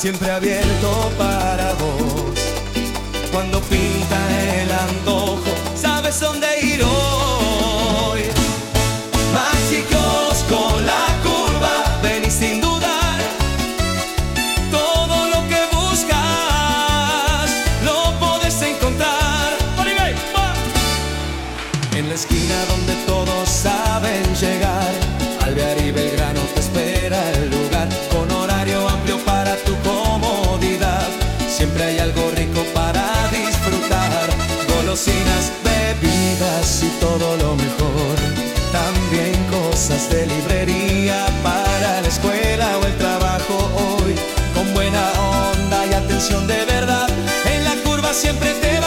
siempre abierto para vos. Cuando pinta el antojo, sabes dónde ir hoy. Mágicos con la curva, ven y sin dudar, todo lo que buscas lo podés encontrar. En la esquina donde todos saben llegar, Alvear y Belgrano te espera el lugar, con horario amplio para tu comodidad. Siempre hay algo rico para disfrutar, golosinas, bebidas y todo lo mejor. También cosas de librería para la escuela o el trabajo hoy. Con buena onda y atención de verdad, en la curva siempre te